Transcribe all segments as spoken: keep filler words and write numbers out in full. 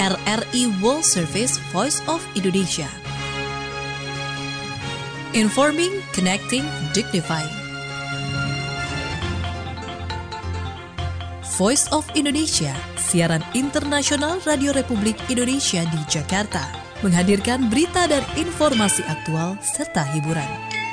R R I World Service Voice of Indonesia. Informing, connecting, dignifying. Voice of Indonesia, siaran internasional Radio Republik Indonesia di Jakarta, menghadirkan berita dan informasi aktual serta hiburan.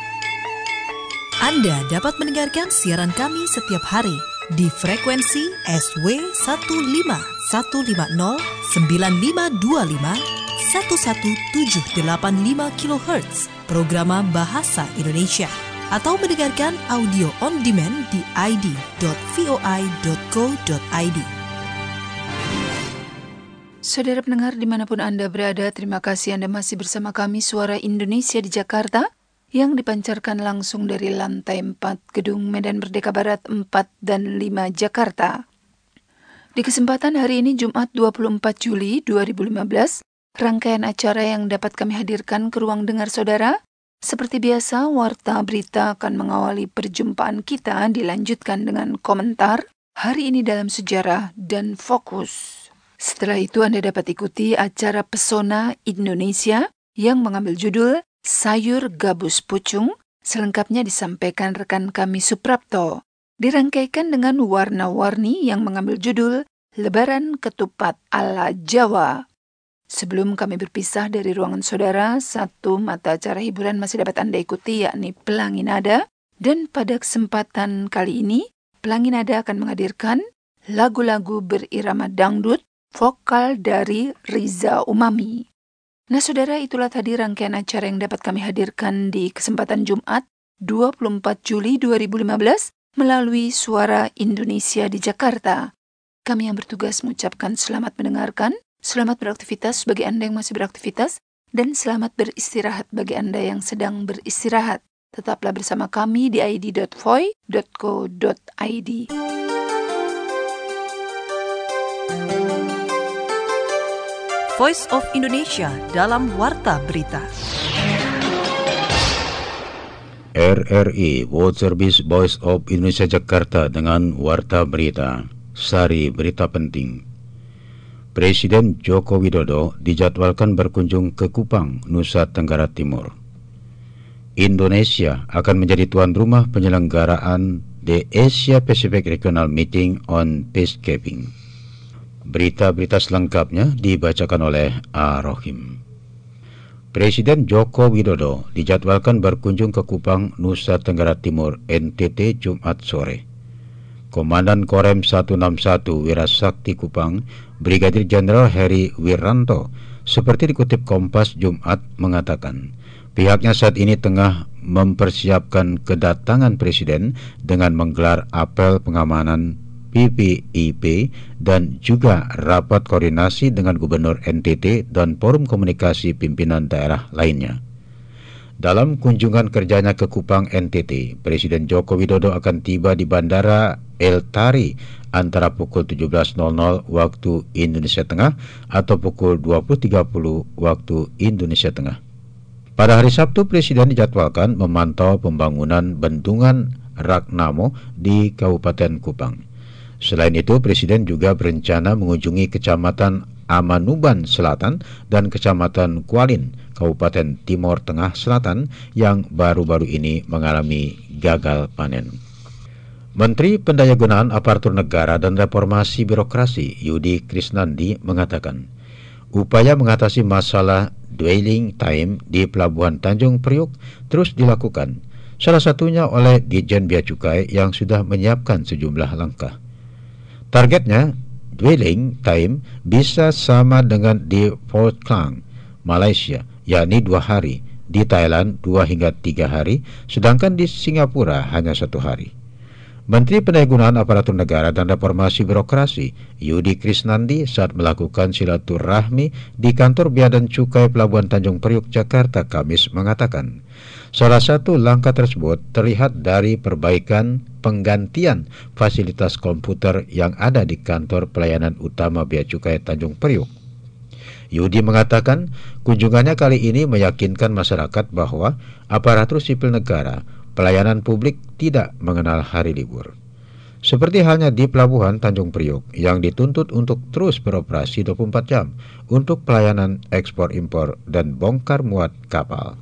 Anda dapat mendengarkan siaran kami setiap hari di frekuensi S W satu lima satu lima nol sembilan lima dua lima satu satu tujuh delapan lima kilohertz, programa Bahasa Indonesia, atau mendengarkan audio on demand di i d dot voi dot co dot i d. Saudara pendengar dimanapun Anda berada, terima kasih Anda masih bersama kami Suara Indonesia di Jakarta yang dipancarkan langsung dari lantai empat Gedung Medan Merdeka Barat empat dan lima Jakarta. Di kesempatan hari ini Jumat dua puluh empat Juli dua ribu lima belas, rangkaian acara yang dapat kami hadirkan ke ruang dengar saudara. Seperti biasa, Warta Berita akan mengawali perjumpaan kita, dilanjutkan dengan komentar Hari Ini Dalam Sejarah dan Fokus. Setelah itu Anda dapat ikuti acara Pesona Indonesia yang mengambil judul Sayur Gabus Pucung, selengkapnya disampaikan rekan kami Suprapto. Dirangkaikan dengan Warna-Warni yang mengambil judul Lebaran Ketupat ala Jawa. Sebelum kami berpisah dari ruangan saudara, satu mata acara hiburan masih dapat Anda ikuti, yakni Pelangi Nada. Dan pada kesempatan kali ini, Pelangi Nada akan menghadirkan lagu-lagu berirama dangdut, vokal dari Riza Umami. Nah saudara, itulah tadi rangkaian acara yang dapat kami hadirkan di kesempatan Jumat dua puluh empat Juli dua ribu lima belas melalui Suara Indonesia di Jakarta. Kami yang bertugas mengucapkan selamat mendengarkan, selamat beraktivitas bagi Anda yang masih beraktivitas, dan selamat beristirahat bagi Anda yang sedang beristirahat. Tetaplah bersama kami di i d dot voi dot co dot i d. Voice of Indonesia dalam Warta Berita. R R I World Service Voice of Indonesia Jakarta dengan Warta Berita. Sari berita penting. Presiden Joko Widodo dijadwalkan berkunjung ke Kupang, Nusa Tenggara Timur. Indonesia akan menjadi tuan rumah penyelenggaraan The Asia Pacific Regional Meeting on Peacekeeping. Berita-berita selengkapnya dibacakan oleh A. Rohim. Presiden Joko Widodo dijadwalkan berkunjung ke Kupang, Nusa Tenggara Timur, N T T, Jumat sore. Komandan Korem seratus enam puluh satu Wirasakti Kupang, Brigadir Jenderal Heri Wiranto, seperti dikutip Kompas Jumat, mengatakan pihaknya saat ini tengah mempersiapkan kedatangan Presiden dengan menggelar apel pengamanan P P I P dan juga rapat koordinasi dengan Gubernur N T T dan Forum Komunikasi Pimpinan Daerah lainnya. Dalam kunjungan kerjanya ke Kupang N T T, Presiden Joko Widodo akan tiba di Bandara El Tari antara pukul tujuh belas waktu Indonesia Tengah atau pukul dua puluh tiga puluh waktu Indonesia Tengah. Pada hari Sabtu, Presiden dijadwalkan memantau pembangunan bendungan Ragnamo di Kabupaten Kupang. Selain itu, Presiden juga berencana mengunjungi Kecamatan Amanuban Selatan dan Kecamatan Kualin, Kabupaten Timor Tengah Selatan yang baru-baru ini mengalami gagal panen. Menteri Pendayagunaan Aparatur Negara dan Reformasi Birokrasi Yudi Krisnandi mengatakan, upaya mengatasi masalah dwelling time di Pelabuhan Tanjung Priok terus dilakukan, salah satunya oleh Ditjen Bea Cukai yang sudah menyiapkan sejumlah langkah. Targetnya, dwelling time bisa sama dengan di Port Klang, Malaysia, yakni dua hari, di Thailand dua hingga tiga hari, sedangkan di Singapura hanya satu hari. Menteri Pendayagunaan Aparatur Negara dan Reformasi Birokrasi Yudi Krisnandi saat melakukan silaturahmi di kantor Bea dan Cukai Pelabuhan Tanjung Priok, Jakarta, Kamis mengatakan, salah satu langkah tersebut terlihat dari perbaikan penggantian fasilitas komputer yang ada di kantor pelayanan utama Bea Cukai Tanjung Priok. Yudi mengatakan kunjungannya kali ini meyakinkan masyarakat bahwa aparatur sipil negara, pelayanan publik tidak mengenal hari libur. Seperti halnya di Pelabuhan Tanjung Priok yang dituntut untuk terus beroperasi dua puluh empat jam untuk pelayanan ekspor-impor dan bongkar muat kapal.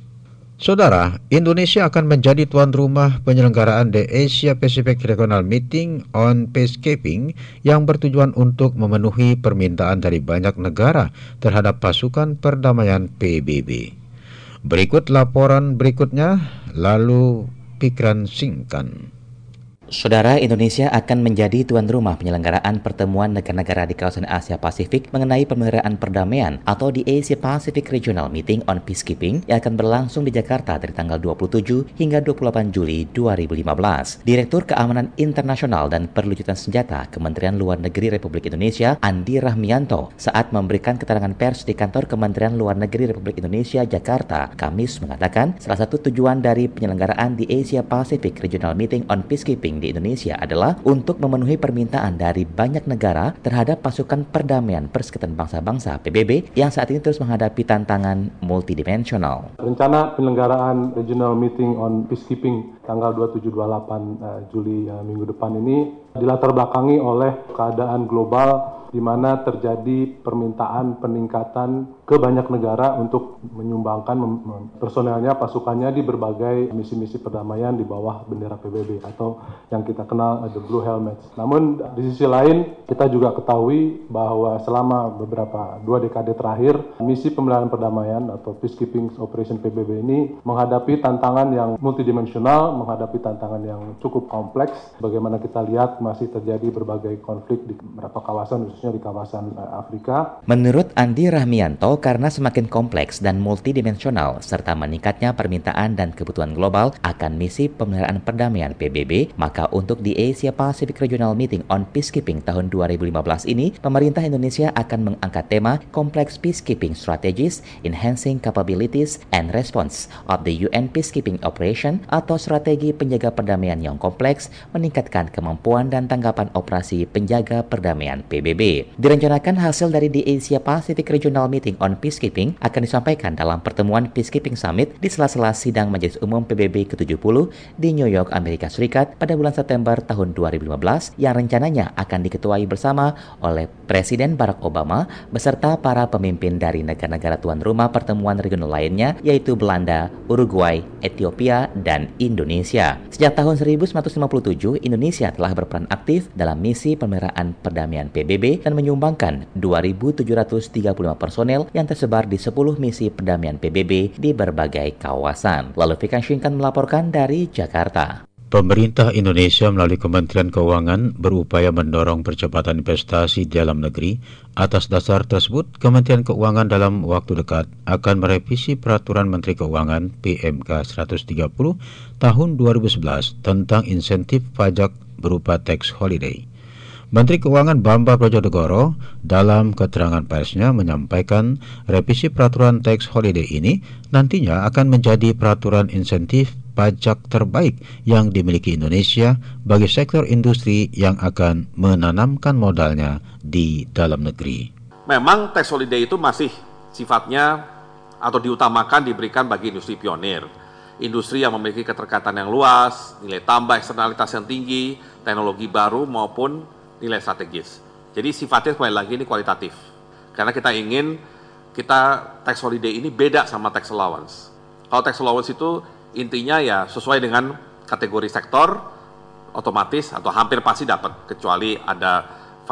Saudara, Indonesia akan menjadi tuan rumah penyelenggaraan The Asia Pacific Regional Meeting on Peacekeeping yang bertujuan untuk memenuhi permintaan dari banyak negara terhadap pasukan perdamaian P B B. Berikut laporan berikutnya, lalu Pikran Singkan. Saudara, Indonesia akan menjadi tuan rumah penyelenggaraan pertemuan negara-negara di kawasan Asia Pasifik mengenai pemeliharaan perdamaian atau di Asia Pacific Regional Meeting on Peacekeeping yang akan berlangsung di Jakarta dari tanggal dua puluh tujuh hingga dua puluh delapan Juli dua ribu lima belas. Direktur Keamanan Internasional dan Perlucutan Senjata Kementerian Luar Negeri Republik Indonesia, Andi Rahmianto, saat memberikan keterangan pers di kantor Kementerian Luar Negeri Republik Indonesia, Jakarta, Kamis mengatakan salah satu tujuan dari penyelenggaraan di Asia Pacific Regional Meeting on Peacekeeping di Indonesia adalah untuk memenuhi permintaan dari banyak negara terhadap pasukan perdamaian Persekutuan Bangsa-Bangsa P B B yang saat ini terus menghadapi tantangan multidimensional. Rencana penyelenggaraan Regional Meeting on Peacekeeping tanggal dua puluh tujuh dua puluh delapan uh, Juli uh, minggu depan ini dilatar belakangi oleh keadaan global di mana terjadi permintaan peningkatan ke banyak negara untuk menyumbangkan personelnya, pasukannya di berbagai misi-misi perdamaian di bawah bendera P B B atau yang kita kenal the Blue Helmets. Namun di sisi lain kita juga ketahui bahwa selama beberapa dua dekade terakhir misi pemeliharaan perdamaian atau Peacekeeping Operation P B B ini menghadapi tantangan yang multidimensional, menghadapi tantangan yang cukup kompleks. Bagaimana kita lihat masih terjadi berbagai konflik di beberapa kawasan, khususnya di kawasan Afrika. Menurut Andi Rahmianto, karena semakin kompleks dan multidimensional serta meningkatnya permintaan dan kebutuhan global akan misi pemeliharaan perdamaian P B B, maka untuk di Asia Pacific Regional Meeting on Peacekeeping tahun dua ribu lima belas ini, pemerintah Indonesia akan mengangkat tema Complex Peacekeeping Strategies, Enhancing Capabilities and Response of the U N Peacekeeping Operation atau strategi penjaga perdamaian yang kompleks, meningkatkan kemampuan dan tanggapan operasi penjaga perdamaian P B B. Direncanakan hasil dari di Asia Pacific Regional Meeting on Peacekeeping akan disampaikan dalam pertemuan Peacekeeping Summit di sela-sela sidang Majelis Umum P B B ke tujuh puluh di New York, Amerika Serikat pada bulan September tahun dua ribu lima belas yang rencananya akan diketuai bersama oleh Presiden Barack Obama beserta para pemimpin dari negara-negara tuan rumah pertemuan regional lainnya yaitu Belanda, Uruguay, Ethiopia, dan Indonesia. Sejak tahun seribu sembilan ratus lima puluh tujuh, Indonesia telah berperan aktif dalam misi pemeliharaan perdamaian P B B dan menyumbangkan dua ribu tujuh ratus tiga puluh lima personel yang tersebar di sepuluh misi perdamaian P B B di berbagai kawasan. Lalu Fikran Syingkan melaporkan dari Jakarta. Pemerintah Indonesia melalui Kementerian Keuangan berupaya mendorong percepatan investasi di dalam negeri. Atas dasar tersebut, Kementerian Keuangan dalam waktu dekat akan merevisi Peraturan Menteri Keuangan P M K seratus tiga puluh tahun dua ribu sebelas tentang insentif pajak berupa tax holiday. Menteri Keuangan Bambang Brojonegoro dalam keterangan persnya menyampaikan revisi peraturan tax holiday ini nantinya akan menjadi peraturan insentif pajak terbaik yang dimiliki Indonesia bagi sektor industri yang akan menanamkan modalnya di dalam negeri. Memang tax holiday itu masih sifatnya atau diutamakan diberikan bagi industri pionir, industri yang memiliki keterkaitan yang luas, nilai tambah eksternalitas yang tinggi, teknologi baru maupun nilai strategis. Jadi sifatnya kembali lagi ini kualitatif. Karena kita ingin kita tax holiday ini beda sama tax allowance. Kalau tax allowance itu intinya ya sesuai dengan kategori sektor, otomatis atau hampir pasti dapat kecuali ada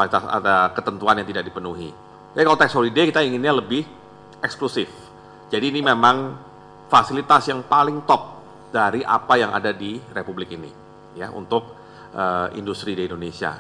ada ketentuan yang tidak dipenuhi. Jadi kalau tax holiday kita inginnya lebih eksklusif. Jadi ini memang fasilitas yang paling top dari apa yang ada di Republik ini ya untuk uh, industri di Indonesia.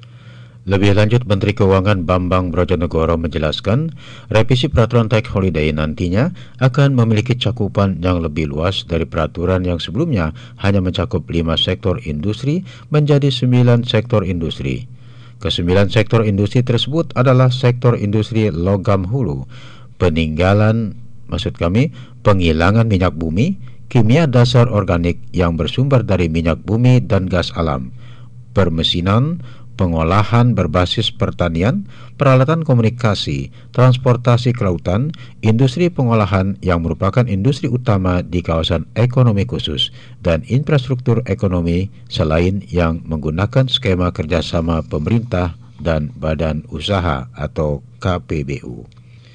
Lebih lanjut, Menteri Keuangan Bambang Brojonegoro menjelaskan, revisi peraturan tax holiday nantinya akan memiliki cakupan yang lebih luas dari peraturan yang sebelumnya hanya mencakup lima sektor industri menjadi sembilan sektor industri. Kesembilan sektor industri tersebut adalah sektor industri logam hulu, peninggalan, maksud kami, penghilangan minyak bumi, kimia dasar organik yang bersumber dari minyak bumi dan gas alam, permesinan, pengolahan berbasis pertanian, peralatan komunikasi, transportasi kelautan, industri pengolahan yang merupakan industri utama di kawasan ekonomi khusus, dan infrastruktur ekonomi selain yang menggunakan skema kerjasama pemerintah dan badan usaha atau K P B U.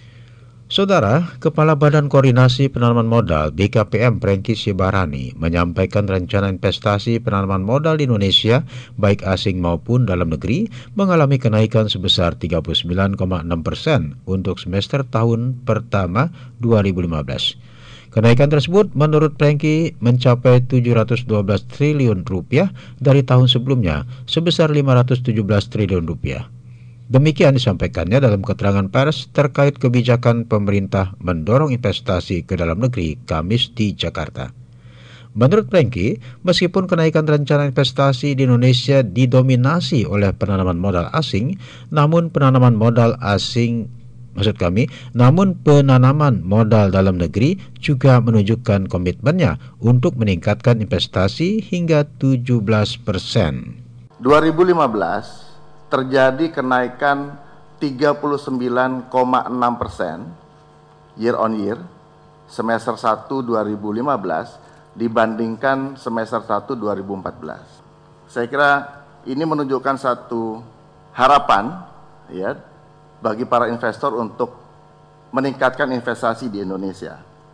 Saudara, Kepala Badan Koordinasi Penanaman Modal B K P M Franky Sibarani menyampaikan rencana investasi penanaman modal di Indonesia, baik asing maupun dalam negeri, mengalami kenaikan sebesar tiga puluh sembilan koma enam persen untuk semester tahun pertama dua ribu lima belas. Kenaikan tersebut menurut Franky mencapai tujuh ratus dua belas triliun rupiah dari tahun sebelumnya sebesar lima ratus tujuh belas triliun rupiah. Demikian disampaikannya dalam keterangan pers terkait kebijakan pemerintah mendorong investasi ke dalam negeri Kamis di Jakarta. Menurut Franky, meskipun kenaikan rencana investasi di Indonesia didominasi oleh penanaman modal asing, namun penanaman modal asing Maksud kami, namun penanaman modal dalam negeri juga menunjukkan komitmennya untuk meningkatkan investasi hingga tujuh belas persen. dua ribu lima belas terjadi kenaikan tiga puluh sembilan koma enam persen year on year semester satu dua ribu lima belas dibandingkan semester satu dua ribu empat belas. Saya kira ini menunjukkan satu harapan ya bagi para investor untuk meningkatkan investasi di Indonesia.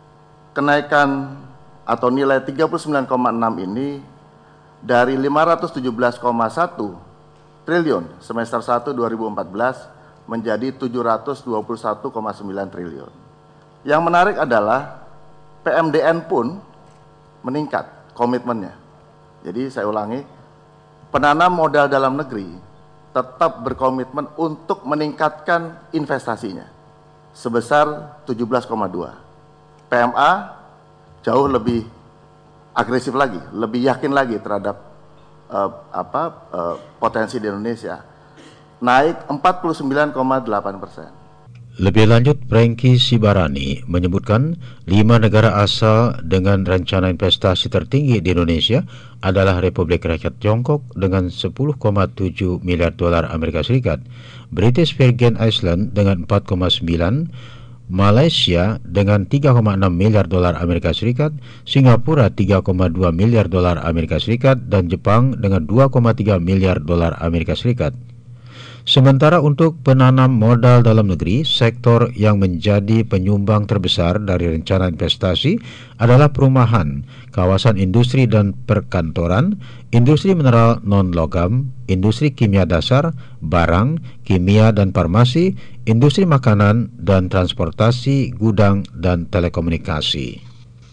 Kenaikan atau nilai tiga puluh sembilan koma enam ini dari lima ratus tujuh belas koma satu triliun semester satu dua ribu empat belas menjadi tujuh ratus dua puluh satu koma sembilan triliun. Yang menarik adalah P M D N pun meningkat komitmennya. Jadi saya ulangi, penanam modal dalam negeri tetap berkomitmen untuk meningkatkan investasinya sebesar tujuh belas koma dua. P M A jauh lebih agresif lagi, lebih yakin lagi terhadap Uh, apa uh, potensi di Indonesia, naik empat puluh sembilan koma delapan persen. Lebih lanjut, Franky Sibarani menyebutkan lima negara asal dengan rencana investasi tertinggi di Indonesia adalah Republik Rakyat Tiongkok dengan sepuluh koma tujuh miliar dolar Amerika Serikat, British Virgin Island dengan empat koma sembilan, Malaysia dengan tiga koma enam miliar dolar Amerika Serikat, Singapura tiga koma dua miliar dolar Amerika Serikat, dan Jepang dengan dua koma tiga miliar dolar Amerika Serikat. Sementara untuk penanam modal dalam negeri, sektor yang menjadi penyumbang terbesar dari rencana investasi adalah perumahan, kawasan industri dan perkantoran, industri mineral non-logam, industri kimia dasar, barang, kimia dan farmasi, industri makanan dan transportasi, gudang dan telekomunikasi.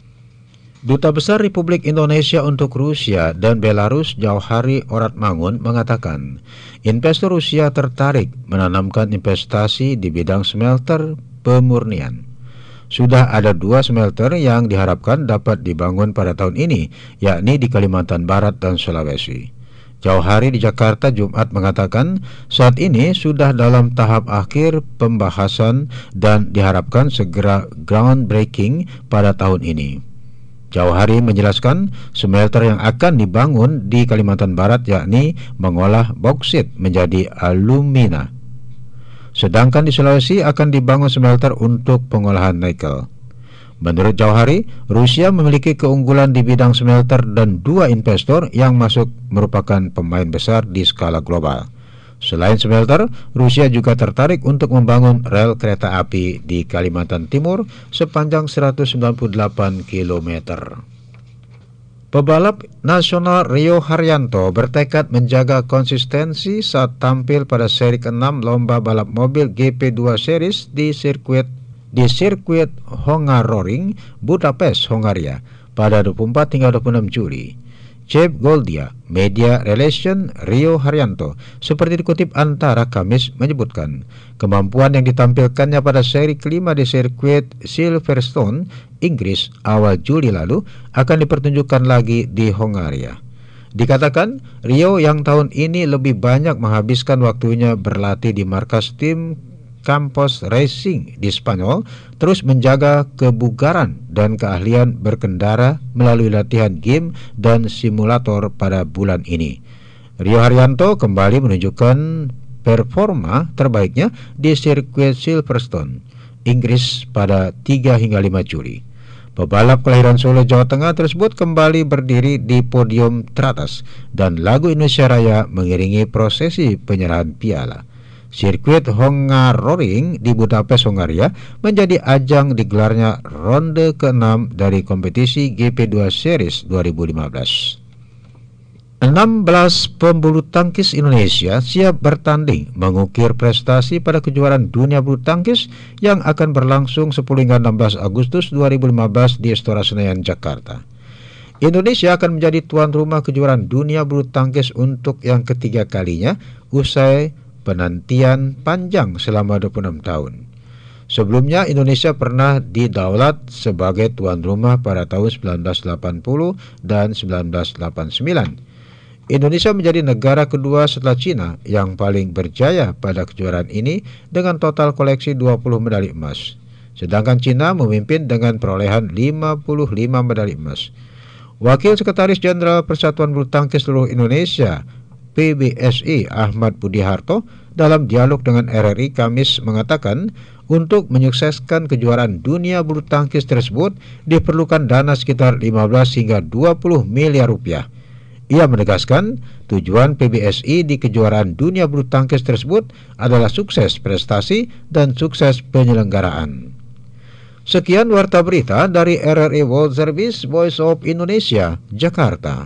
Duta Besar Republik Indonesia untuk Rusia dan Belarus Jauhari Oratmangun mengatakan, investor Rusia tertarik menanamkan investasi di bidang smelter pemurnian. Sudah ada dua smelter yang diharapkan dapat dibangun pada tahun ini, yakni di Kalimantan Barat dan Sulawesi. Jauhari di Jakarta Jumat mengatakan saat ini sudah dalam tahap akhir pembahasan dan diharapkan segera groundbreaking pada tahun ini. Jauhari menjelaskan smelter yang akan dibangun di Kalimantan Barat yakni mengolah bauksit menjadi alumina. Sedangkan di Sulawesi akan dibangun smelter untuk pengolahan nikel. Menurut Jauhari, Rusia memiliki keunggulan di bidang smelter dan dua investor yang masuk merupakan pemain besar di skala global. Selain smelter, Rusia juga tertarik untuk membangun rel kereta api di Kalimantan Timur sepanjang seratus sembilan puluh delapan kilometer. Pebalap nasional Rio Haryanto bertekad menjaga konsistensi saat tampil pada seri keenam lomba balap mobil G P dua Series di sirkuit di sirkuit Hungaroring, Budapest, Hongaria pada dua puluh empat hingga dua puluh enam Juli. Jeb Goldia, Media Relation Rio Haryanto, seperti dikutip Antara Kamis menyebutkan, kemampuan yang ditampilkannya pada seri kelima di sirkuit Silverstone, Inggris awal Juli lalu akan dipertunjukkan lagi di Hongaria. Dikatakan, Rio yang tahun ini lebih banyak menghabiskan waktunya berlatih di markas tim Campos Racing di Spanyol, terus menjaga kebugaran dan keahlian berkendara melalui latihan game dan simulator pada bulan ini. Rio Haryanto kembali menunjukkan performa terbaiknya di sirkuit Silverstone, Inggris pada tiga hingga lima Juli. Pebalap kelahiran Solo, Jawa Tengah tersebut kembali berdiri di podium teratas dan lagu Indonesia Raya mengiringi prosesi penyerahan piala. Sirkuit Hungaroring di Budapest, Hongaria menjadi ajang digelarnya ronde keenam dari kompetisi G P dua Series dua ribu lima belas. enam belas pembulu tangkis Indonesia siap bertanding mengukir prestasi pada kejuaraan dunia bulu tangkis yang akan berlangsung sepuluh hingga enam belas Agustus dua ribu lima belas di Istora Senayan, Jakarta. Indonesia akan menjadi tuan rumah kejuaraan dunia bulu tangkis untuk yang ketiga kalinya usai penantian panjang selama dua puluh enam tahun. Sebelumnya Indonesia pernah didaulat sebagai tuan rumah pada tahun seribu sembilan ratus delapan puluh dan seribu sembilan ratus delapan puluh sembilan. Indonesia menjadi negara kedua setelah Cina yang paling berjaya pada kejuaraan ini dengan total koleksi dua puluh medali emas. Sedangkan Cina memimpin dengan perolehan lima puluh lima medali emas. Wakil Sekretaris Jenderal Persatuan Bulu Tangkis Seluruh Indonesia P B S I Ahmad Budi Harto dalam dialog dengan R R I Kamis mengatakan untuk menyukseskan kejuaraan dunia bulu tangkis tersebut diperlukan dana sekitar lima belas hingga dua puluh miliar rupiah. Ia menegaskan tujuan P B S I di kejuaraan dunia bulu tangkis tersebut adalah sukses prestasi dan sukses penyelenggaraan. Sekian warta berita dari R R I World Service Voice of Indonesia, Jakarta.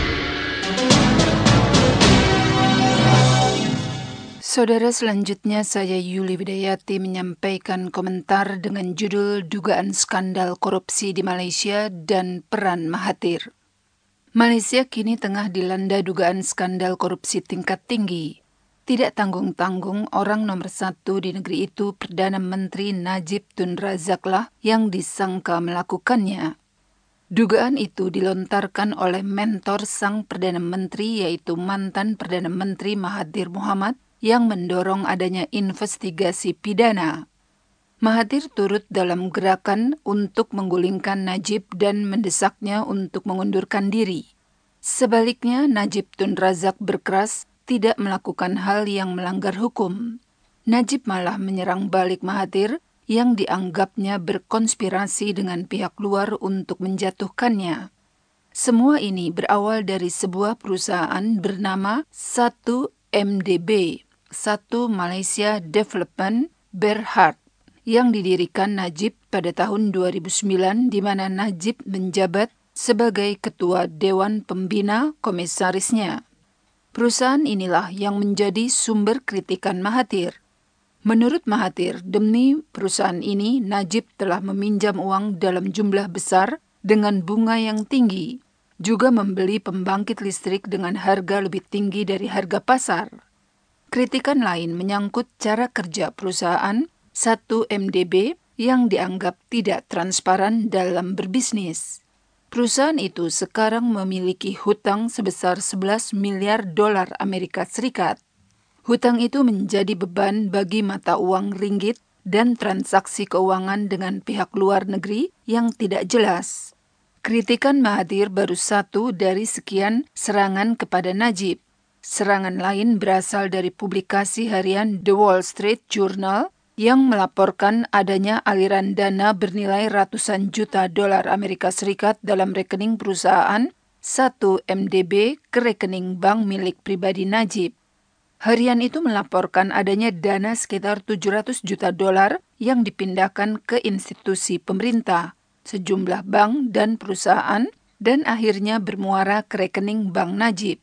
Saudara, selanjutnya saya Yuli Widayati menyampaikan komentar dengan judul Dugaan Skandal Korupsi di Malaysia dan Peran Mahathir. Malaysia kini tengah dilanda dugaan skandal korupsi tingkat tinggi. Tidak tanggung-tanggung orang nomor satu di negeri itu, Perdana Menteri Najib Tun Razaklah yang disangka melakukannya. Dugaan itu dilontarkan oleh mentor sang Perdana Menteri, yaitu mantan Perdana Menteri Mahathir Mohamad, yang mendorong adanya investigasi pidana. Mahathir turut dalam gerakan untuk menggulingkan Najib dan mendesaknya untuk mengundurkan diri. Sebaliknya, Najib Tun Razak berkeras tidak melakukan hal yang melanggar hukum. Najib malah menyerang balik Mahathir yang dianggapnya berkonspirasi dengan pihak luar untuk menjatuhkannya. Semua ini berawal dari sebuah perusahaan bernama satu M D B, satu Malaysia Development Berhad, yang didirikan Najib pada tahun dua ribu sembilan, di mana Najib menjabat sebagai ketua Dewan Pembina Komisarisnya. Perusahaan inilah yang menjadi sumber kritikan Mahathir. Menurut Mahathir, demi perusahaan ini Najib telah meminjam uang dalam jumlah besar dengan bunga yang tinggi, juga membeli pembangkit listrik dengan harga lebih tinggi dari harga pasar. Kritikan lain menyangkut cara kerja perusahaan satu M D B yang dianggap tidak transparan dalam berbisnis. Perusahaan itu sekarang memiliki hutang sebesar sebelas miliar dolar Amerika Serikat. Hutang itu menjadi beban bagi mata uang ringgit dan transaksi keuangan dengan pihak luar negeri yang tidak jelas. Kritikan Mahathir baru satu dari sekian serangan kepada Najib. Serangan lain berasal dari publikasi harian The Wall Street Journal yang melaporkan adanya aliran dana bernilai ratusan juta dolar Amerika Serikat dalam rekening perusahaan satu M D B ke rekening bank milik pribadi Najib. Harian itu melaporkan adanya dana sekitar tujuh ratus juta dolar yang dipindahkan ke institusi pemerintah, sejumlah bank dan perusahaan, dan akhirnya bermuara ke rekening bank Najib.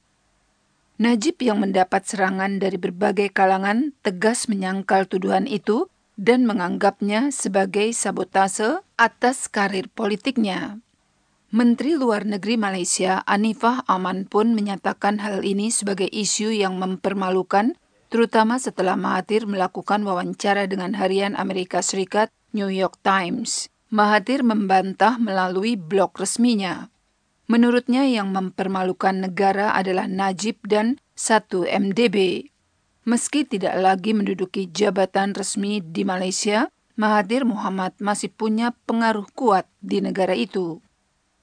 Najib yang mendapat serangan dari berbagai kalangan tegas menyangkal tuduhan itu dan menganggapnya sebagai sabotase atas karir politiknya. Menteri Luar Negeri Malaysia Anifah Aman pun menyatakan hal ini sebagai isu yang mempermalukan, terutama setelah Mahathir melakukan wawancara dengan harian Amerika Serikat New York Times. Mahathir membantah melalui blog resminya. Menurutnya yang mempermalukan negara adalah Najib dan satu M D B. Meski tidak lagi menduduki jabatan resmi di Malaysia, Mahathir Mohamad masih punya pengaruh kuat di negara itu.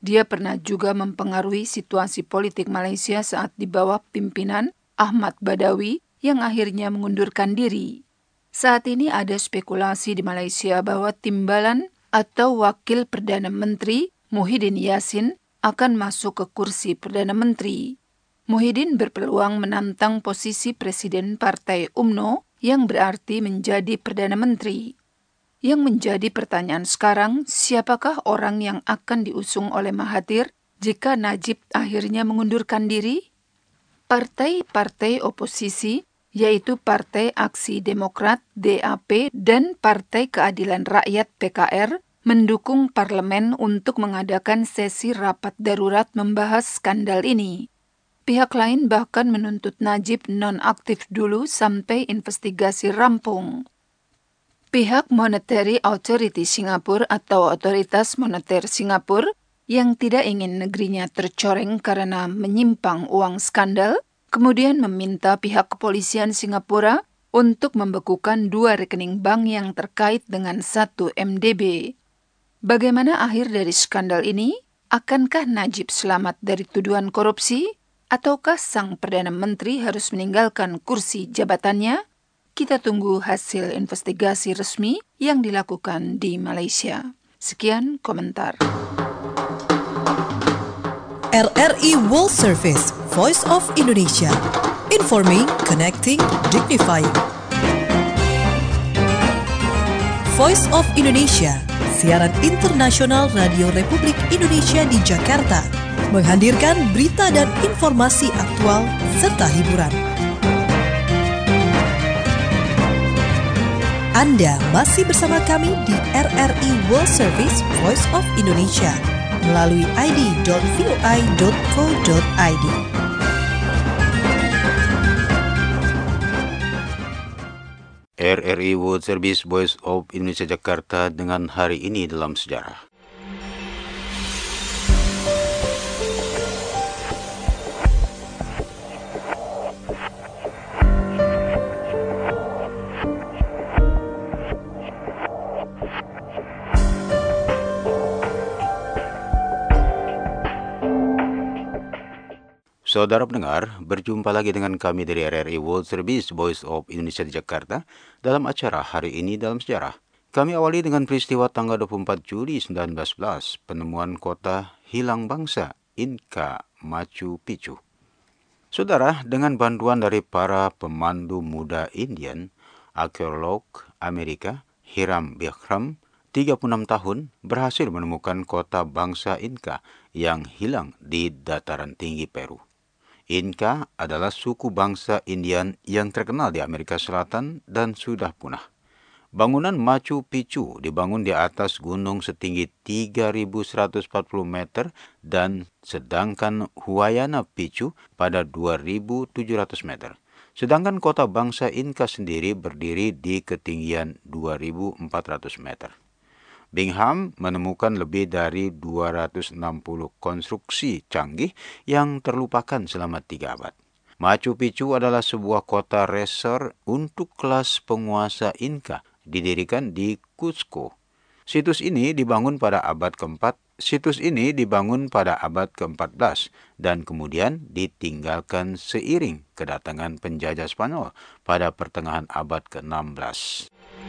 Dia pernah juga mempengaruhi situasi politik Malaysia saat di bawah pimpinan Ahmad Badawi yang akhirnya mengundurkan diri. Saat ini ada spekulasi di Malaysia bahwa timbalan atau wakil Perdana Menteri Muhyiddin Yassin akan masuk ke kursi Perdana Menteri. Muhyiddin berpeluang menantang posisi Presiden Partai U M N O yang berarti menjadi Perdana Menteri. Yang menjadi pertanyaan sekarang, siapakah orang yang akan diusung oleh Mahathir jika Najib akhirnya mengundurkan diri? Partai-partai oposisi, yaitu Partai Aksi Demokrat D A P dan Partai Keadilan Rakyat P K R, mendukung parlemen untuk mengadakan sesi rapat darurat membahas skandal ini. Pihak lain bahkan menuntut Najib nonaktif dulu sampai investigasi rampung. Pihak Monetary Authority Singapura atau Otoritas Moneter Singapura yang tidak ingin negerinya tercoreng karena menyimpang uang skandal, kemudian meminta pihak kepolisian Singapura untuk membekukan dua rekening bank yang terkait dengan satu M D B. Bagaimana akhir dari skandal ini? Akankah Najib selamat dari tuduhan korupsi? Ataukah sang Perdana Menteri harus meninggalkan kursi jabatannya? Kita tunggu hasil investigasi resmi yang dilakukan di Malaysia. Sekian komentar. R R I World Service, Voice of Indonesia. Informing, connecting, dignifying. Voice of Indonesia, siaran internasional Radio Republik Indonesia di Jakarta, menghadirkan berita dan informasi aktual serta hiburan. Anda masih bersama kami di R R I World Service Voice of Indonesia melalui i d dot voi dot co dot i d. R R I World Service Voice of Indonesia Jakarta dengan hari ini dalam sejarah. Saudara pendengar, berjumpa lagi dengan kami dari R R I World Service Voice of Indonesia di Jakarta dalam acara Hari Ini Dalam Sejarah. Kami awali dengan peristiwa tanggal dua puluh empat Juli seribu sembilan ratus sebelas, penemuan kota hilang bangsa Inca Machu Picchu. Saudara, dengan bantuan dari para pemandu muda Indian, arkeolog Amerika Hiram Bikram, tiga puluh enam tahun, berhasil menemukan kota bangsa Inca yang hilang di dataran tinggi Peru. Inca adalah suku bangsa Indian yang terkenal di Amerika Selatan dan sudah punah. Bangunan Machu Picchu dibangun di atas gunung setinggi tiga ribu seratus empat puluh meter dan sedangkan Huayana Picchu pada dua ribu tujuh ratus meter. Sedangkan kota bangsa Inca sendiri berdiri di ketinggian dua ribu empat ratus meter. Bingham menemukan lebih dari dua ratus enam puluh konstruksi canggih yang terlupakan selama tiga abad. Machu Picchu adalah sebuah kota resor untuk kelas penguasa Inca, didirikan di Cusco. Situs ini dibangun pada abad keempat, situs ini dibangun pada abad keempat belas dan kemudian ditinggalkan seiring kedatangan penjajah Spanyol pada pertengahan abad ke enam belas.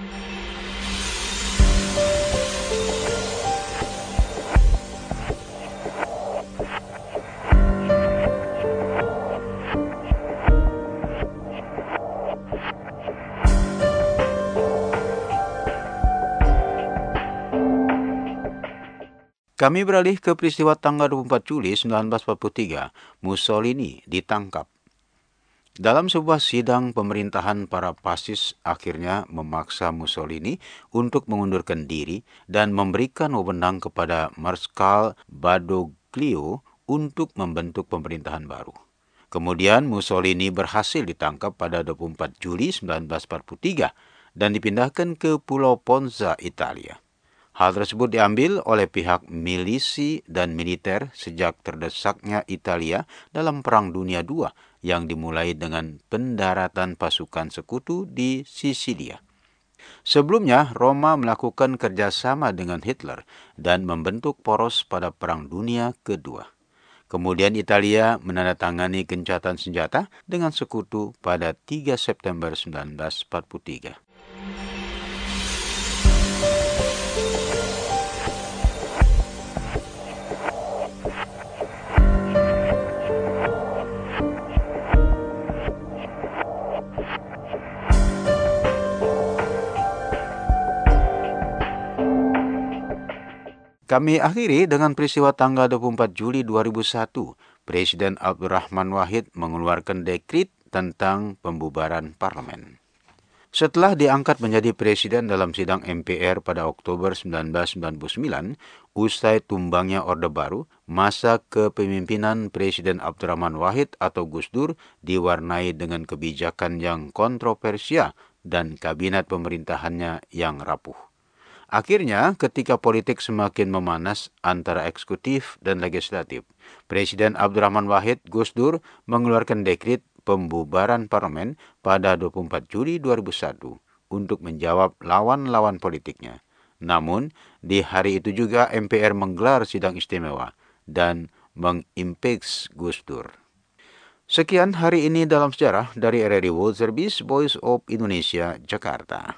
Kami beralih ke peristiwa tanggal dua puluh empat Juli seribu sembilan ratus empat puluh tiga, Mussolini ditangkap. Dalam sebuah sidang pemerintahan, para fasis akhirnya memaksa Mussolini untuk mengundurkan diri dan memberikan wewenang kepada Marskal Badoglio untuk membentuk pemerintahan baru. Kemudian Mussolini berhasil ditangkap pada dua puluh empat Juli seribu sembilan ratus empat puluh tiga dan dipindahkan ke Pulau Ponza, Italia. Hal tersebut diambil oleh pihak milisi dan militer sejak terdesaknya Italia dalam Perang Dunia kedua yang dimulai dengan pendaratan pasukan sekutu di Sisilia. Sebelumnya, Roma melakukan kerjasama dengan Hitler dan membentuk poros pada Perang Dunia Kedua. Kemudian Italia menandatangani gencatan senjata dengan sekutu pada tiga September seribu sembilan ratus empat puluh tiga. Kami akhiri dengan peristiwa tanggal dua puluh empat Juli dua ribu satu. Presiden Abdurrahman Wahid mengeluarkan dekret tentang pembubaran parlemen. Setelah diangkat menjadi presiden dalam sidang M P R pada Oktober seribu sembilan ratus sembilan puluh sembilan, usai tumbangnya Orde Baru, masa kepemimpinan Presiden Abdurrahman Wahid atau Gus Dur diwarnai dengan kebijakan yang kontroversial dan kabinet pemerintahannya yang rapuh. Akhirnya, ketika politik semakin memanas antara eksekutif dan legislatif, Presiden Abdurrahman Wahid Gus Dur mengeluarkan dekret pembubaran parlemen pada dua puluh empat Juli dua ribu satu untuk menjawab lawan-lawan politiknya. Namun, di hari itu juga M P R menggelar sidang istimewa dan mengimpeach Gus Dur. Sekian hari ini dalam sejarah dari R R I World Service Voice of Indonesia, Jakarta.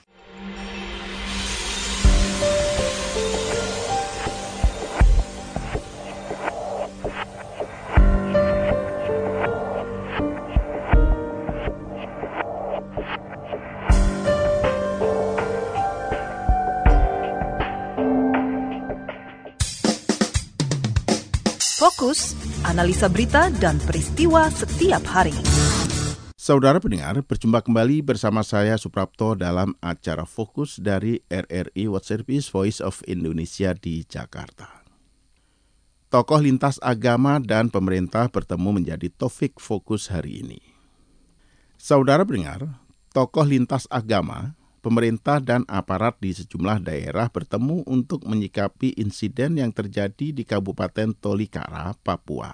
Fokus, analisa berita dan peristiwa setiap hari. Saudara pendengar, berjumpa kembali bersama saya Suprapto dalam acara Fokus dari R R I World Service Voice of Indonesia di Jakarta. Tokoh lintas agama dan pemerintah bertemu menjadi topik fokus hari ini. Saudara pendengar, tokoh lintas agama, pemerintah dan aparat di sejumlah daerah bertemu untuk menyikapi insiden yang terjadi di Kabupaten Tolikara, Papua.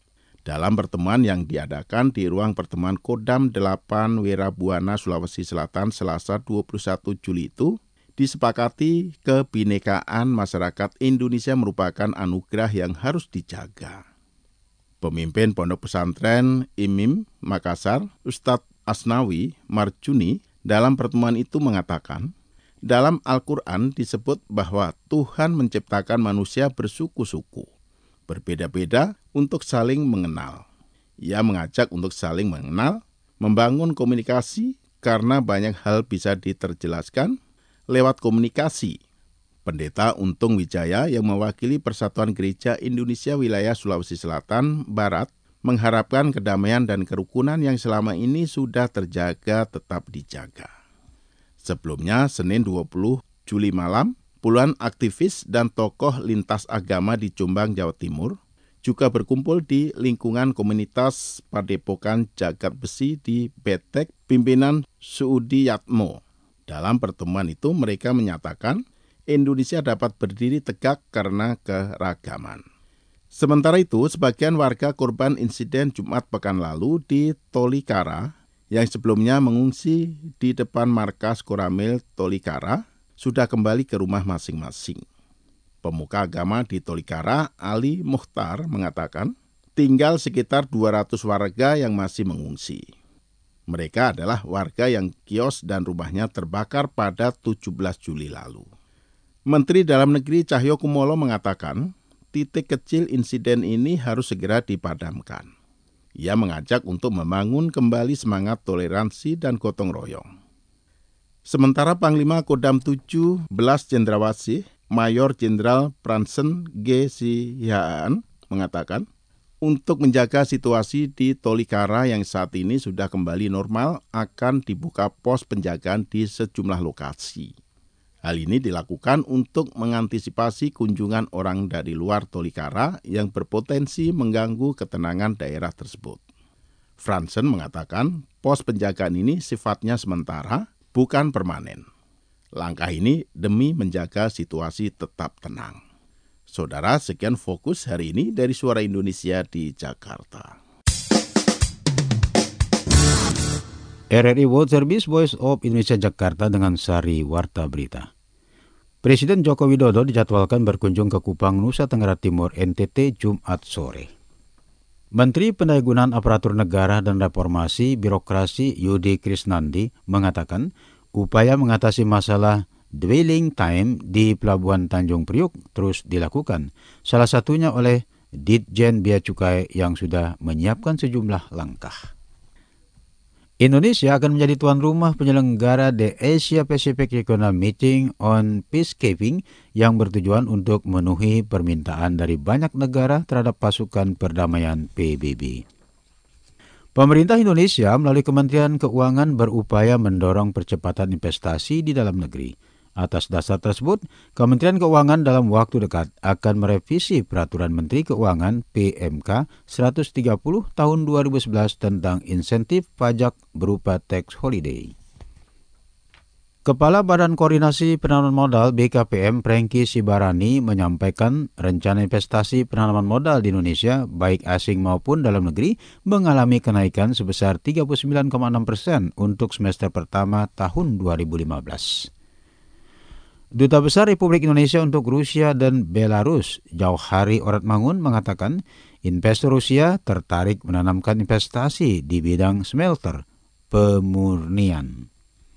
Dalam pertemuan yang diadakan di ruang pertemuan Kodam delapan Werabuana, Sulawesi Selatan, Selasa dua puluh satu Juli itu, disepakati kebinekaan masyarakat Indonesia merupakan anugerah yang harus dijaga. Pemimpin Pondok Pesantren I M I M Makassar, Ustadz Asnawi Marjuni, dalam pertemuan itu mengatakan, dalam Al-Quran disebut bahwa Tuhan menciptakan manusia bersuku-suku, berbeda-beda untuk saling mengenal. Ia mengajak untuk saling mengenal, membangun komunikasi karena banyak hal bisa diterjelaskan lewat komunikasi. Pendeta Untung Wijaya yang mewakili Persatuan Gereja Indonesia Wilayah Sulawesi Selatan Barat mengharapkan kedamaian dan kerukunan yang selama ini sudah terjaga tetap dijaga. Sebelumnya, Senin dua puluh Juli malam, puluhan aktivis dan tokoh lintas agama di Jombang, Jawa Timur juga berkumpul di lingkungan komunitas Padepokan Jagat Besi di Betek, pimpinan Suudi Yatmo. Dalam pertemuan itu mereka menyatakan Indonesia dapat berdiri tegak karena keragaman. Sementara itu, sebagian warga korban insiden Jumat pekan lalu di Tolikara yang sebelumnya mengungsi di depan markas Koramil Tolikara sudah kembali ke rumah masing-masing. Pemuka agama di Tolikara, Ali Mukhtar, mengatakan tinggal sekitar dua ratus warga yang masih mengungsi. Mereka adalah warga yang kios dan rumahnya terbakar pada tujuh belas Juli lalu. Menteri Dalam Negeri Cahyokumolo mengatakan, titik kecil insiden ini harus segera dipadamkan. Ia mengajak untuk membangun kembali semangat toleransi dan gotong royong. Sementara Panglima Kodam tujuh belas Cendrawasih, Mayor Jenderal Pransen G. Sihaan mengatakan, untuk menjaga situasi di Tolikara yang saat ini sudah kembali normal, akan dibuka pos penjagaan di sejumlah lokasi. Hal ini dilakukan untuk mengantisipasi kunjungan orang dari luar Tolikara yang berpotensi mengganggu ketenangan daerah tersebut. Fransen mengatakan pos penjagaan ini sifatnya sementara, bukan permanen. Langkah ini demi menjaga situasi tetap tenang. Saudara, sekian Fokus hari ini dari Suara Indonesia di Jakarta. R R I World Service Voice of Indonesia Jakarta dengan sari warta berita. Presiden Joko Widodo dijadwalkan berkunjung ke Kupang, Nusa Tenggara Timur, N T T, Jumat sore. Menteri Pendayagunaan Aparatur Negara dan Reformasi Birokrasi Yudi Krisnandi mengatakan upaya mengatasi masalah dwelling time di Pelabuhan Tanjung Priuk terus dilakukan, salah satunya oleh Ditjen Bea Cukai yang sudah menyiapkan sejumlah langkah. Indonesia akan menjadi tuan rumah penyelenggara The Asia Pacific Regional Meeting on Peacekeeping yang bertujuan untuk memenuhi permintaan dari banyak negara terhadap pasukan perdamaian P B B. Pemerintah Indonesia melalui Kementerian Keuangan berupaya mendorong percepatan investasi di dalam negeri. Atas dasar tersebut, Kementerian Keuangan dalam waktu dekat akan merevisi Peraturan Menteri Keuangan P M K seratus tiga puluh tahun dua ribu sebelas tentang insentif pajak berupa tax holiday. Kepala Badan Koordinasi Penanaman Modal B K P M Prengki Sibarani menyampaikan rencana investasi penanaman modal di Indonesia, baik asing maupun dalam negeri, mengalami kenaikan sebesar tiga puluh sembilan koma enam persen untuk semester pertama tahun dua ribu lima belas. Duta Besar Republik Indonesia untuk Rusia dan Belarus, Jauhari Oratmangun, mengatakan investor Rusia tertarik menanamkan investasi di bidang smelter pemurnian.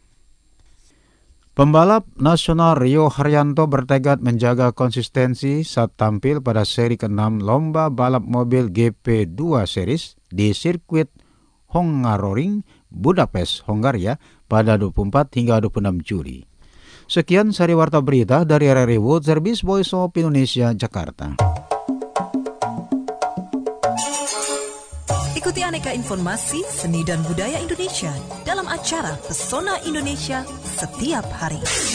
Pembalap nasional Rio Haryanto bertekad menjaga konsistensi saat tampil pada seri keenam Lomba Balap Mobil G P dua Series di sirkuit Hungaroring, Budapest, Hongaria pada dua puluh empat hingga dua puluh enam Juli. Sekian sari warta berita dari R R I World Service Voice of Indonesia, Jakarta. Ikuti aneka informasi seni dan budaya Indonesia dalam acara Pesona Indonesia setiap hari.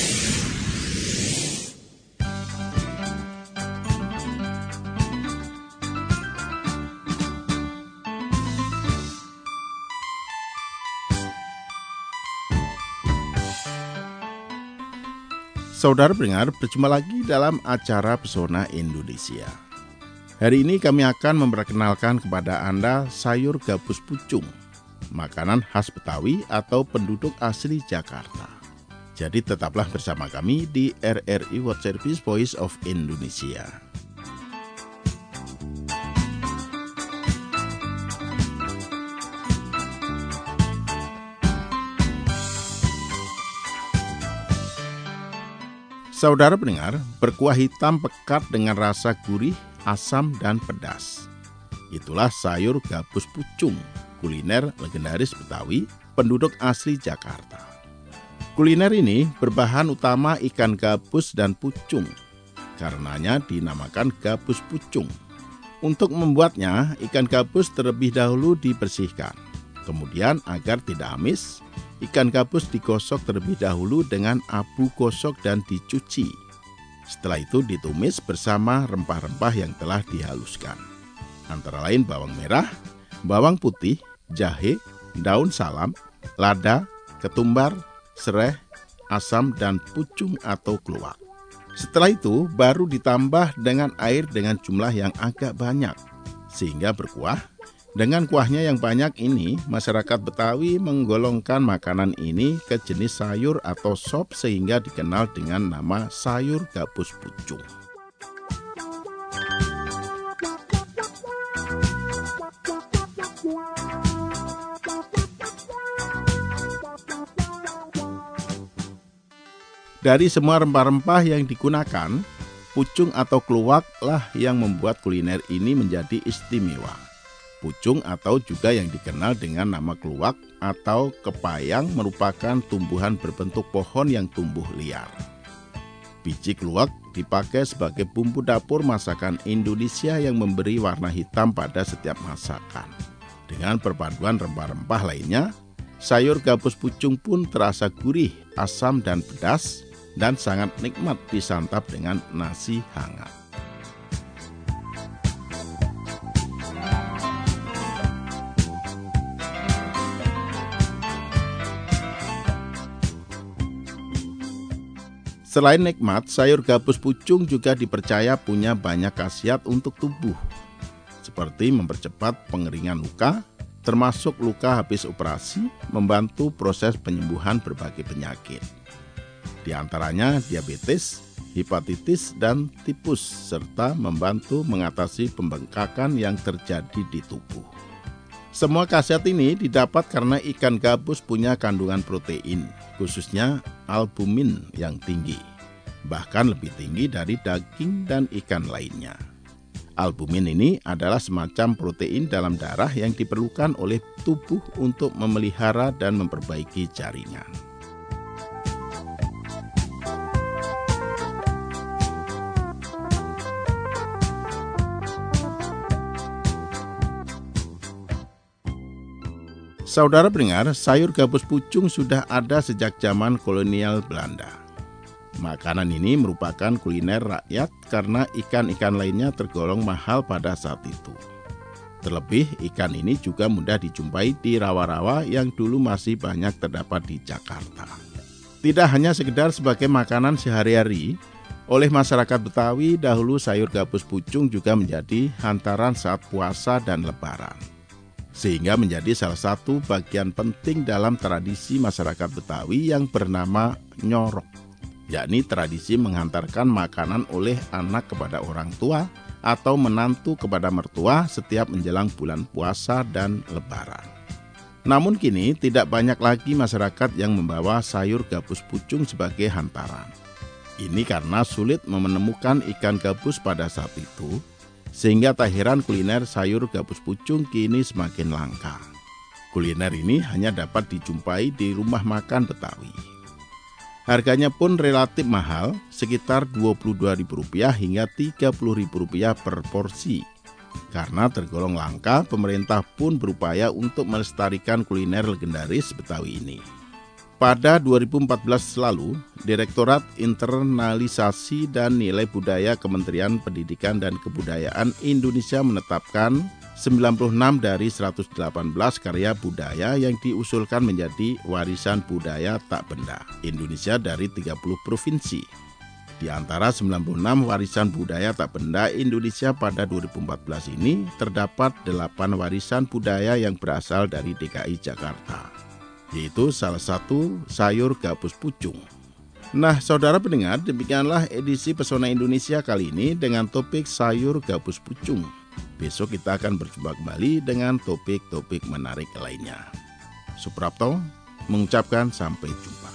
Saudara pendengar, berjumpa lagi dalam acara Pesona Indonesia. Hari ini kami akan memperkenalkan kepada Anda sayur gabus pucung, makanan khas Betawi atau penduduk asli Jakarta. Jadi tetaplah bersama kami di R R I World Service Voice of Indonesia. Saudara pendengar, berkuah hitam pekat dengan rasa gurih, asam, dan pedas. Itulah sayur gabus pucung, kuliner legendaris Betawi, penduduk asli Jakarta. Kuliner ini berbahan utama ikan gabus dan pucung, karenanya dinamakan gabus pucung. Untuk membuatnya, ikan gabus terlebih dahulu dibersihkan. Kemudian agar tidak amis, ikan gabus digosok terlebih dahulu dengan abu gosok dan dicuci. Setelah itu ditumis bersama rempah-rempah yang telah dihaluskan. Antara lain bawang merah, bawang putih, jahe, daun salam, lada, ketumbar, sereh, asam, dan pucung atau keluak. Setelah itu baru ditambah dengan air dengan jumlah yang agak banyak, sehingga berkuah. Dengan kuahnya yang banyak ini, masyarakat Betawi menggolongkan makanan ini ke jenis sayur atau sop sehingga dikenal dengan nama sayur gabus pucung. Dari semua rempah-rempah yang digunakan, pucung atau keluaklah yang membuat kuliner ini menjadi istimewa. Pucung atau juga yang dikenal dengan nama keluak atau kepayang merupakan tumbuhan berbentuk pohon yang tumbuh liar. Biji keluak dipakai sebagai bumbu dapur masakan Indonesia yang memberi warna hitam pada setiap masakan. Dengan perpaduan rempah-rempah lainnya, sayur gabus pucung pun terasa gurih, asam, dan pedas, dan sangat nikmat disantap dengan nasi hangat. Selain nikmat, sayur gabus pucung juga dipercaya punya banyak khasiat untuk tubuh, seperti mempercepat pengeringan luka, termasuk luka habis operasi, membantu proses penyembuhan berbagai penyakit. Di antaranya diabetes, hepatitis, dan tipus, serta membantu mengatasi pembengkakan yang terjadi di tubuh. Semua khasiat ini didapat karena ikan gabus punya kandungan protein, khususnya albumin yang tinggi, bahkan lebih tinggi dari daging dan ikan lainnya. Albumin ini adalah semacam protein dalam darah yang diperlukan oleh tubuh untuk memelihara dan memperbaiki jaringan. Saudara pendengar, sayur gabus pucung sudah ada sejak zaman kolonial Belanda. Makanan ini merupakan kuliner rakyat karena ikan-ikan lainnya tergolong mahal pada saat itu. Terlebih, ikan ini juga mudah dijumpai di rawa-rawa yang dulu masih banyak terdapat di Jakarta. Tidak hanya sekedar sebagai makanan sehari-hari, oleh masyarakat Betawi dahulu sayur gabus pucung juga menjadi hantaran saat puasa dan lebaran. Sehingga menjadi salah satu bagian penting dalam tradisi masyarakat Betawi yang bernama nyorok, yakni tradisi menghantarkan makanan oleh anak kepada orang tua atau menantu kepada mertua setiap menjelang bulan puasa dan lebaran. Namun kini tidak banyak lagi masyarakat yang membawa sayur gabus pucung sebagai hantaran. Ini karena sulit menemukan ikan gabus pada saat itu, sehingga tak heran kuliner sayur gabus pucung kini semakin langka. Kuliner ini hanya dapat dijumpai di rumah makan Betawi. Harganya pun relatif mahal, sekitar dua puluh dua ribu rupiah hingga tiga puluh ribu rupiah per porsi. Karena tergolong langka, pemerintah pun berupaya untuk melestarikan kuliner legendaris Betawi ini. Pada dua ribu empat belas lalu, Direktorat Internalisasi dan Nilai Budaya Kementerian Pendidikan dan Kebudayaan Indonesia menetapkan sembilan puluh enam dari seratus delapan belas karya budaya yang diusulkan menjadi warisan budaya tak benda Indonesia dari tiga puluh provinsi. Di antara sembilan puluh enam warisan budaya tak benda Indonesia pada dua ribu empat belas ini terdapat delapan warisan budaya yang berasal dari D K I Jakarta, yaitu salah satu sayur gabus pucung. Nah, saudara pendengar, demikianlah edisi Pesona Indonesia kali ini dengan topik sayur gabus pucung. Besok kita akan berjumpa kembali dengan topik-topik menarik lainnya. Suprapto mengucapkan sampai jumpa.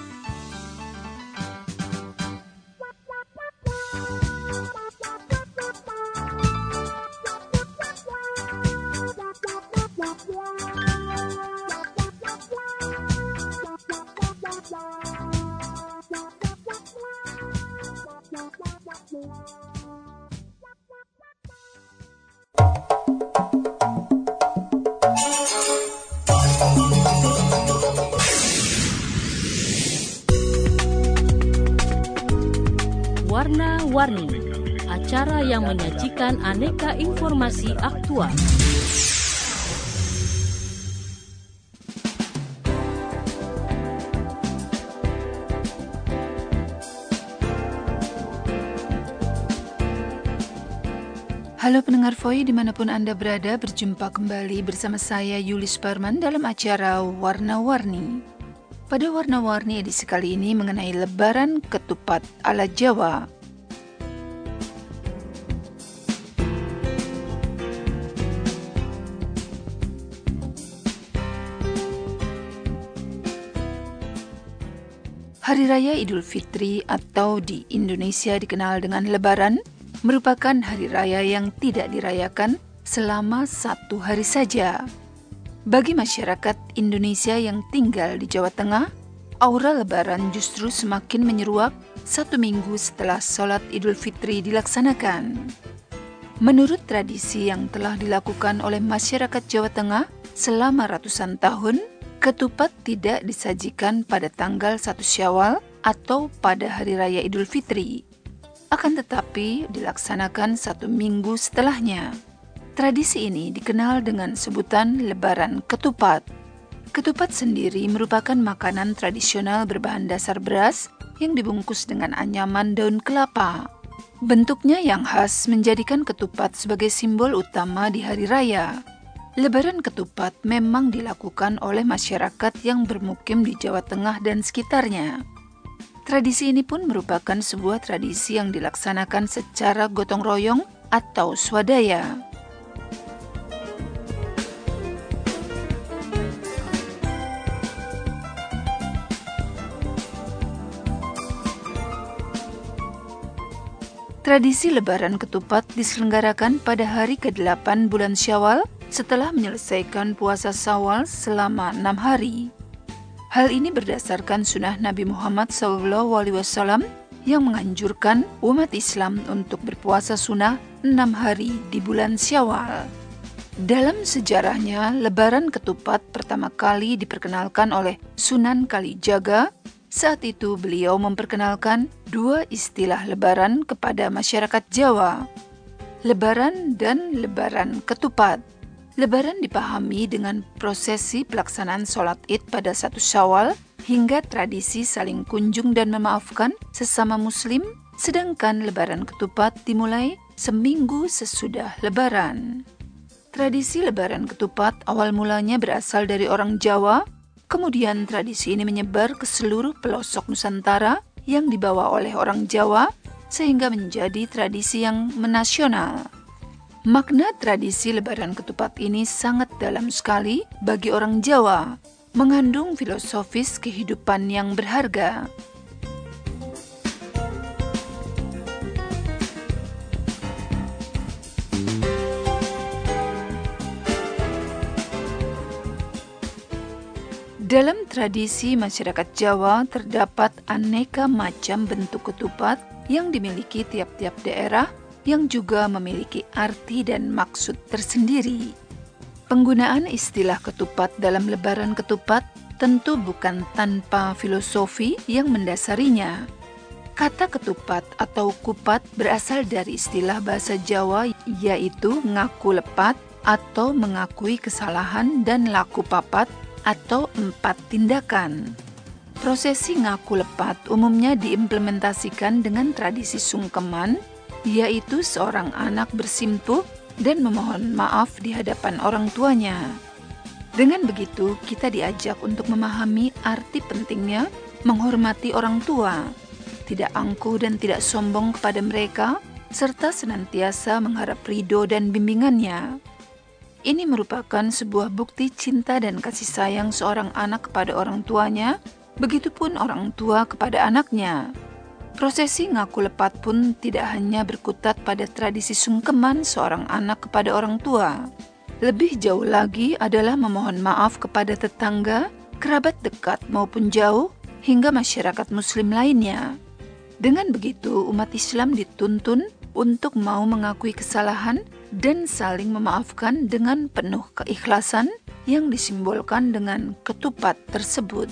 Warna-Warni, acara yang menyajikan aneka informasi aktual. Halo pendengar V O I dimanapun Anda berada, berjumpa kembali bersama saya Yulis Parman dalam acara Warna-Warni. Pada Warna-Warni edisi kali ini mengenai Lebaran Ketupat ala Jawa. Hari Raya Idul Fitri atau di Indonesia dikenal dengan Lebaran merupakan hari raya yang tidak dirayakan selama satu hari saja. Bagi masyarakat Indonesia yang tinggal di Jawa Tengah, aura Lebaran justru semakin menyeruak satu minggu setelah sholat Idul Fitri dilaksanakan. Menurut tradisi yang telah dilakukan oleh masyarakat Jawa Tengah selama ratusan tahun, ketupat tidak disajikan pada tanggal satu Syawal atau pada Hari Raya Idul Fitri. Akan tetapi dilaksanakan satu minggu setelahnya. Tradisi ini dikenal dengan sebutan Lebaran Ketupat. Ketupat sendiri merupakan makanan tradisional berbahan dasar beras yang dibungkus dengan anyaman daun kelapa. Bentuknya yang khas menjadikan ketupat sebagai simbol utama di hari raya. Lebaran ketupat memang dilakukan oleh masyarakat yang bermukim di Jawa Tengah dan sekitarnya. Tradisi ini pun merupakan sebuah tradisi yang dilaksanakan secara gotong royong atau swadaya. Tradisi Lebaran ketupat diselenggarakan pada hari kedelapan bulan Syawal setelah menyelesaikan puasa Syawal selama enam hari. Hal ini berdasarkan sunnah Nabi Muhammad shallallahu alaihi wasallam yang menganjurkan umat Islam untuk berpuasa sunnah enam hari di bulan Syawal. Dalam sejarahnya, Lebaran ketupat pertama kali diperkenalkan oleh Sunan Kalijaga. Saat itu beliau memperkenalkan dua istilah Lebaran kepada masyarakat Jawa, Lebaran dan Lebaran ketupat. Lebaran dipahami dengan prosesi pelaksanaan sholat id pada satu Syawal hingga tradisi saling kunjung dan memaafkan sesama muslim, sedangkan Lebaran ketupat dimulai seminggu sesudah Lebaran. Tradisi Lebaran ketupat awal mulanya berasal dari orang Jawa, kemudian tradisi ini menyebar ke seluruh pelosok Nusantara yang dibawa oleh orang Jawa sehingga menjadi tradisi yang menasional. Makna tradisi Lebaran ketupat ini sangat dalam sekali bagi orang Jawa, mengandung filosofis kehidupan yang berharga. Dalam tradisi masyarakat Jawa terdapat aneka macam bentuk ketupat yang dimiliki tiap-tiap daerah yang juga memiliki arti dan maksud tersendiri. Penggunaan istilah ketupat dalam Lebaran ketupat tentu bukan tanpa filosofi yang mendasarinya. Kata ketupat atau kupat berasal dari istilah bahasa Jawa yaitu ngaku lepat atau mengakui kesalahan dan laku papat atau empat tindakan. Prosesi ngaku lepat umumnya diimplementasikan dengan tradisi sungkeman, yaitu seorang anak bersimpuh dan memohon maaf di hadapan orang tuanya. Dengan begitu, kita diajak untuk memahami arti pentingnya menghormati orang tua, tidak angkuh dan tidak sombong kepada mereka, serta senantiasa mengharap ridho dan bimbingannya. Ini merupakan sebuah bukti cinta dan kasih sayang seorang anak kepada orang tuanya, begitupun orang tua kepada anaknya. Prosesi ngaku lepat pun tidak hanya berkutat pada tradisi sungkeman seorang anak kepada orang tua. Lebih jauh lagi adalah memohon maaf kepada tetangga, kerabat dekat maupun jauh, hingga masyarakat muslim lainnya. Dengan begitu, umat Islam dituntun untuk mau mengakui kesalahan dan saling memaafkan dengan penuh keikhlasan yang disimbolkan dengan ketupat tersebut.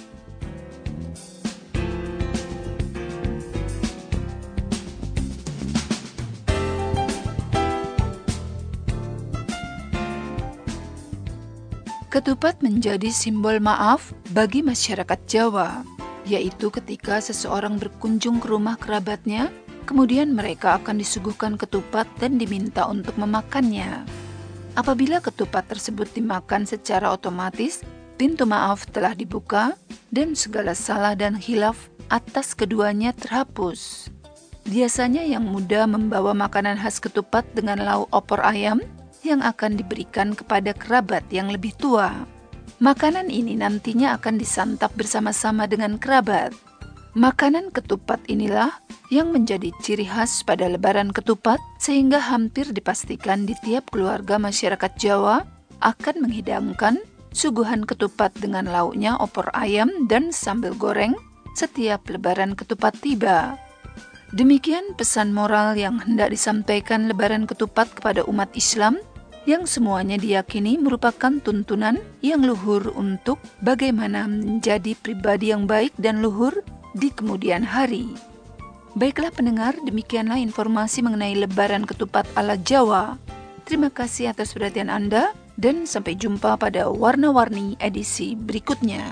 Ketupat menjadi simbol maaf bagi masyarakat Jawa, yaitu ketika seseorang berkunjung ke rumah kerabatnya, kemudian mereka akan disuguhkan ketupat dan diminta untuk memakannya. Apabila ketupat tersebut dimakan secara otomatis, pintu maaf telah dibuka dan segala salah dan khilaf atas keduanya terhapus. Biasanya yang muda membawa makanan khas ketupat dengan lauk opor ayam yang akan diberikan kepada kerabat yang lebih tua. Makanan ini nantinya akan disantap bersama-sama dengan kerabat. Makanan ketupat inilah yang menjadi ciri khas pada Lebaran ketupat, sehingga hampir dipastikan di tiap keluarga masyarakat Jawa akan menghidangkan suguhan ketupat dengan lauknya opor ayam dan sambal goreng setiap Lebaran ketupat tiba. Demikian pesan moral yang hendak disampaikan Lebaran ketupat kepada umat Islam, yang semuanya diyakini merupakan tuntunan yang luhur untuk bagaimana menjadi pribadi yang baik dan luhur di kemudian hari. Baiklah pendengar, demikianlah informasi mengenai Lebaran ketupat ala Jawa. Terima kasih atas perhatian Anda dan sampai jumpa pada Warna-Warni edisi berikutnya.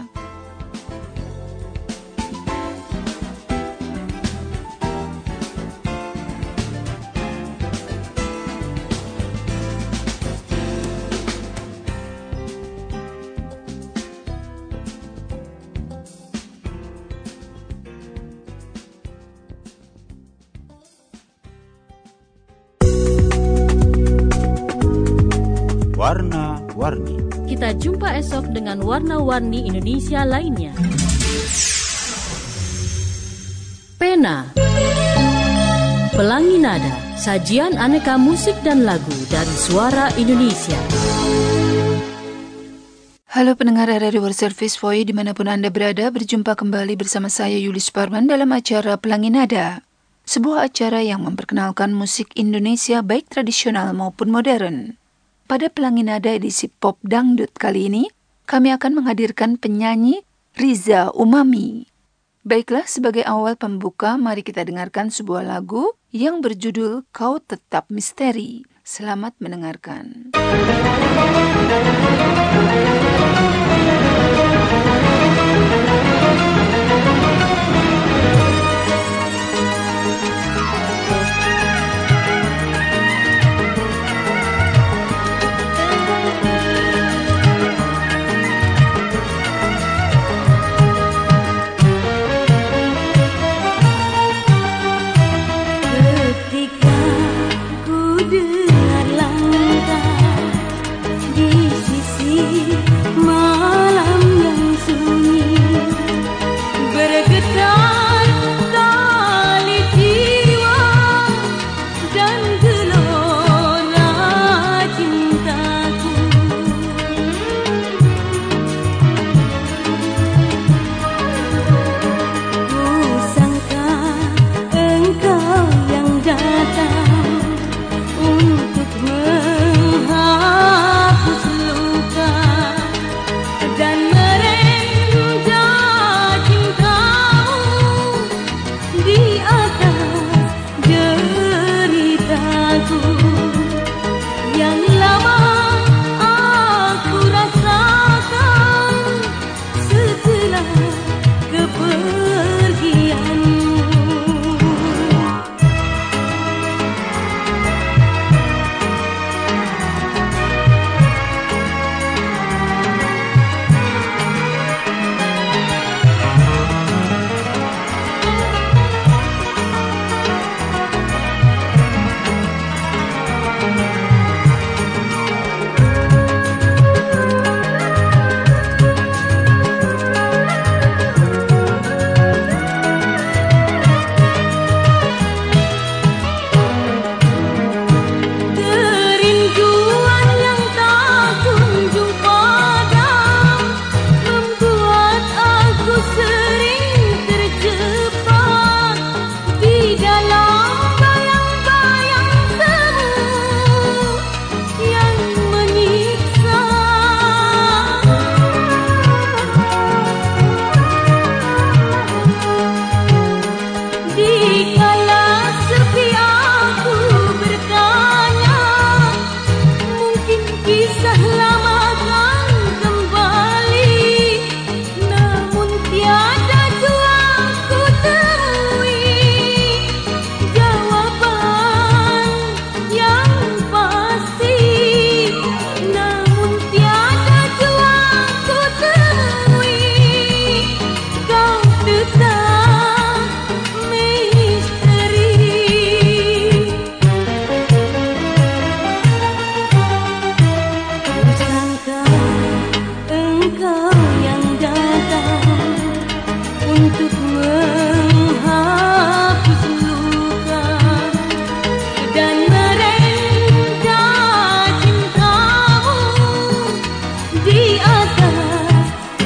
warna-warni. Kita jumpa esok dengan warna-warni Indonesia lainnya. Pena, Pelangi Nada, sajian aneka musik dan lagu dari suara Indonesia. Halo pendengar R R I World Service Voice dimanapun Anda berada, berjumpa kembali bersama saya Yuli Suparman dalam acara Pelangi Nada. Sebuah acara yang memperkenalkan musik Indonesia baik tradisional maupun modern. Pada Pelangi Nada edisi Pop Dangdut kali ini, kami akan menghadirkan penyanyi Riza Umami. Baiklah, sebagai awal pembuka, mari kita dengarkan sebuah lagu yang berjudul Kau Tetap Misteri. Selamat mendengarkan. Ketika ku dengar langkah di sisi malam yang sunyi, bergetar tali jiwa dan gelora cintaku. Ku sangka engkau yang datang untuk menghapus luka dan merendah cintamu di atas deritaku yang lama aku rasakan setelah kepergianmu. Kerinduan yang tak kunjung padam membuat aku sering terjebak di dalam bayang-bayang semu yang menyiksa. Dikala sepi aku bertanya, mungkin kisah lama akan kembali, namun tiada jua ku temui jawaban yang pasti, namun tiada jua ku temui. Kau tetap misteri. Kusangka engkau yang datang untuk menghapus luka dan merendah cintamu di atas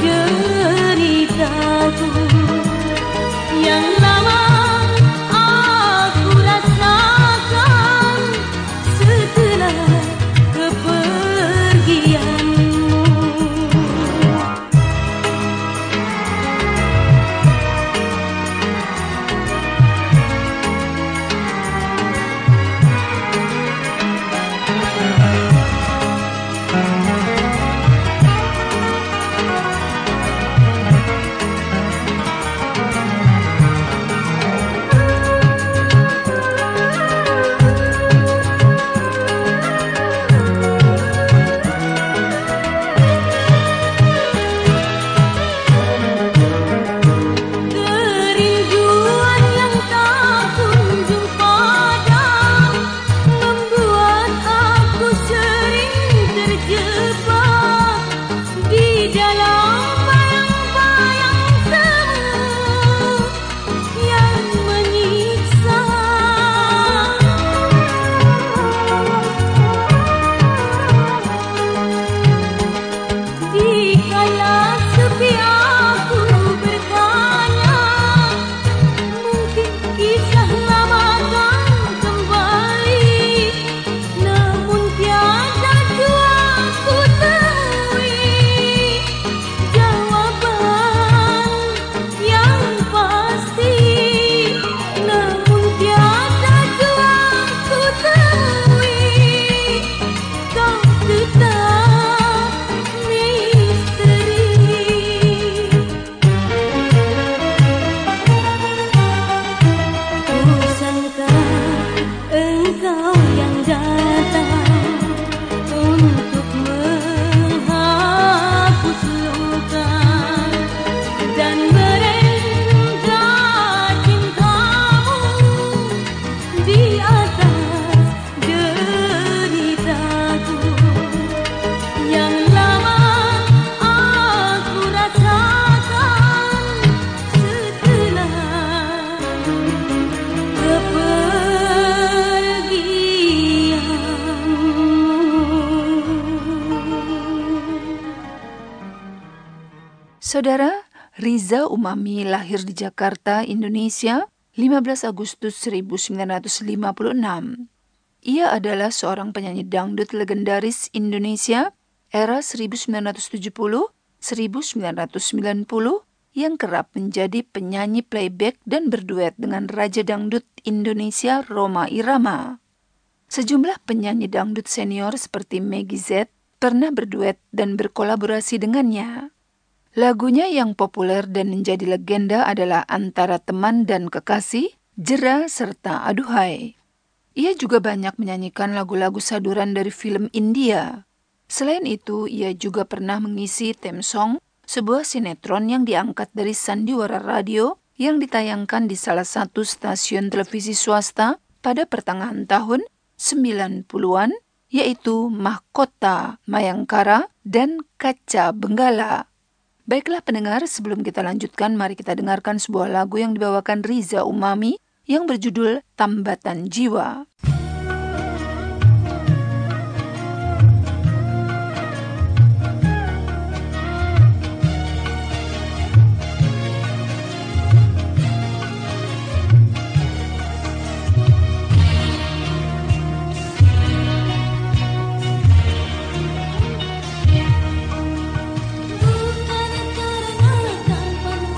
deritaku yang lama aku rasakan setelah kepergianmu. Saudara, Riza Umami lahir di Jakarta, Indonesia, lima belas Agustus seribu sembilan ratus lima puluh enam. Ia adalah seorang penyanyi dangdut legendaris Indonesia era seribu sembilan ratus tujuh puluh sampai seribu sembilan ratus sembilan puluh yang kerap menjadi penyanyi playback dan berduet dengan Raja Dangdut Indonesia Rhoma Irama. Sejumlah penyanyi dangdut senior seperti Meggy Z pernah berduet dan berkolaborasi dengannya. Lagunya yang populer dan menjadi legenda adalah Antara Teman dan Kekasih, Jera, serta Aduhai. Ia juga banyak menyanyikan lagu-lagu saduran dari film India. Selain itu, ia juga pernah mengisi theme song sebuah sinetron yang diangkat dari Sandiwara Radio yang ditayangkan di salah satu stasiun televisi swasta pada pertengahan tahun sembilan puluhan, yaitu Mahkota Mayangkara dan Kaca Benggala. Baiklah pendengar, sebelum kita lanjutkan, mari kita dengarkan sebuah lagu yang dibawakan Riza Umami yang berjudul Tambatan Jiwa.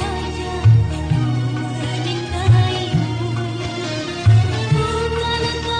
Bukan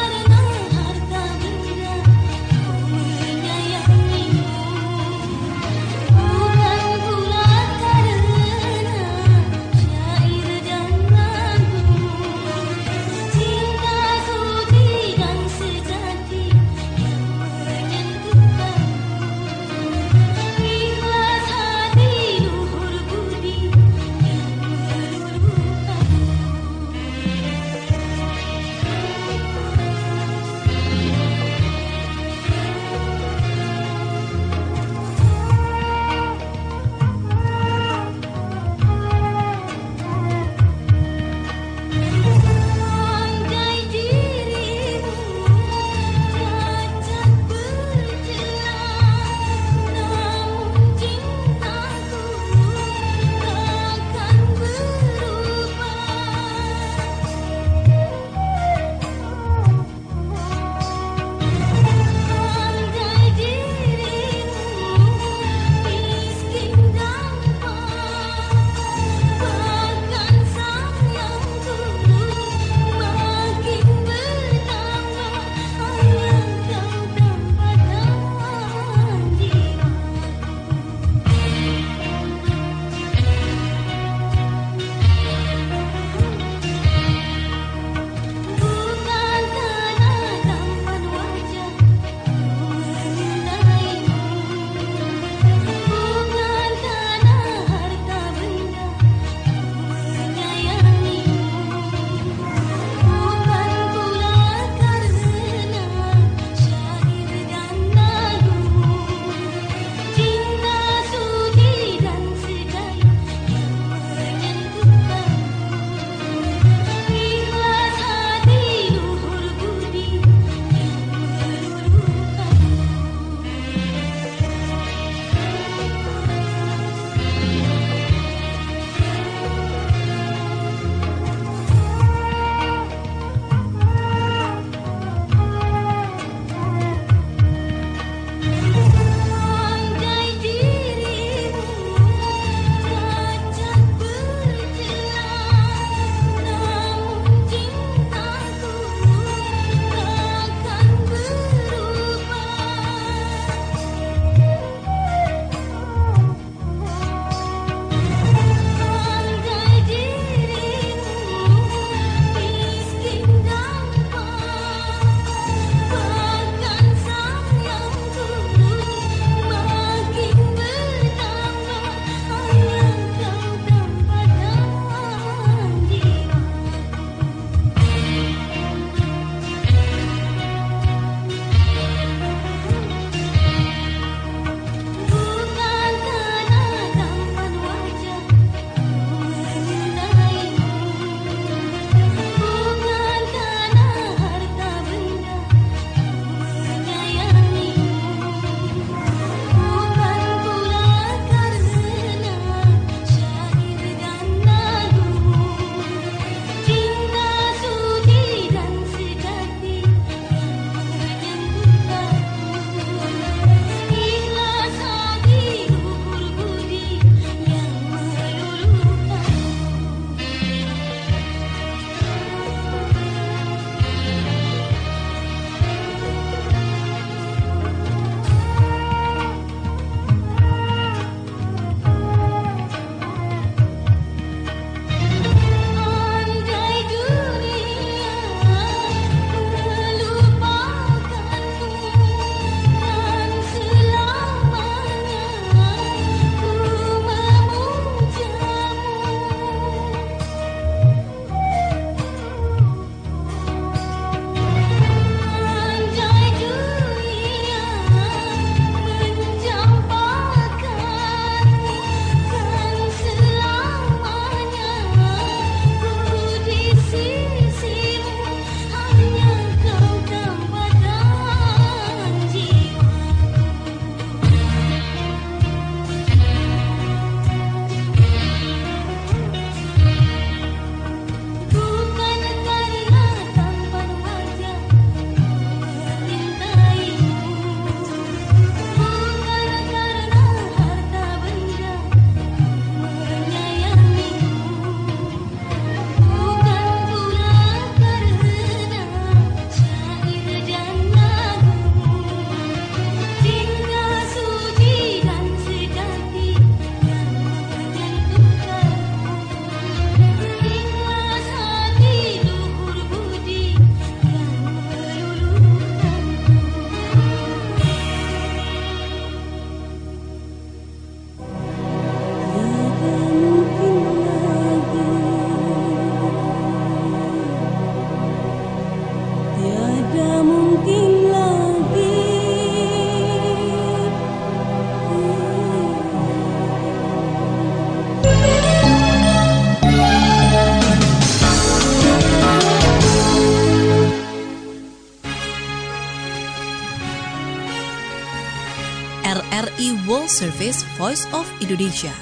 World Service Voice of Indonesia.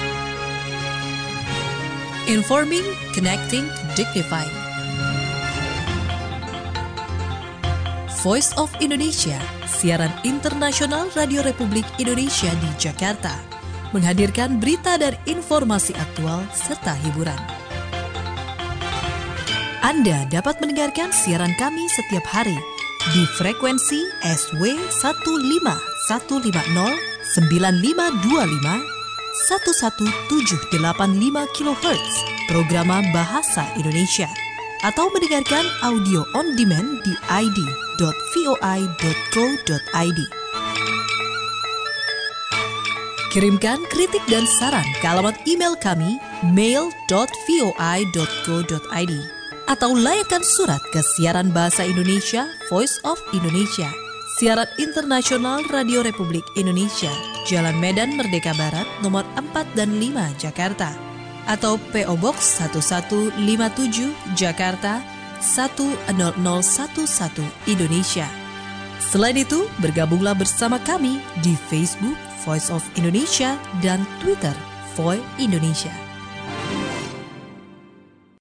Informing, connecting, dignifying. Voice of Indonesia, siaran internasional Radio Republik Indonesia di Jakarta, menghadirkan berita dan informasi aktual serta hiburan. Anda dapat mendengarkan siaran kami setiap hari di frekuensi S W satu lima satu lima nol sembilan lima dua lima satu satu tujuh delapan lima kilohertz programa Bahasa Indonesia, atau mendengarkan audio on demand di i d dot voi dot co dot i d. Kirimkan kritik dan saran ke alamat email kami mail dot voi dot co dot i d atau layakkan surat ke siaran Bahasa Indonesia Voice of Indonesia, siaran internasional Radio Republik Indonesia, Jalan Medan Merdeka Barat nomor empat dan lima Jakarta, atau P O Box satu satu lima tujuh Jakarta satu nol nol satu satu Indonesia. Selain itu, bergabunglah bersama kami di Facebook Voice of Indonesia dan Twitter Voi Indonesia.